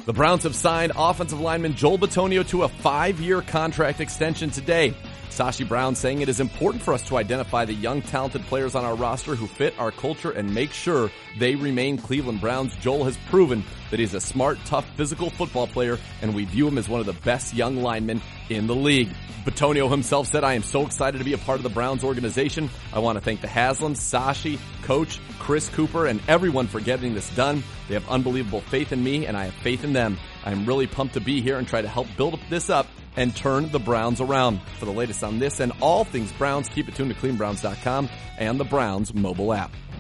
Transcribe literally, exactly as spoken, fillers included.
The Browns have signed offensive lineman Joel Bitonio to a five-year contract extension today. Sashi Brown saying it is important for us to identify the young, talented players on our roster who fit our culture and make sure they remain Cleveland Browns. Joel has proven that he's a smart, tough, physical football player, and we view him as one of the best young linemen in the league. Bitonio himself said, I am so excited to be a part of the Browns organization. I want to thank the Haslams, Sashi, Coach, Chris Cooper, and everyone for getting this done. They have unbelievable faith in me, and I have faith in them. I am really pumped to be here and try to help build this up and turn the Browns around. For the latest on this and all things Browns, keep it tuned to Cleveland Browns dot com and the Browns mobile app.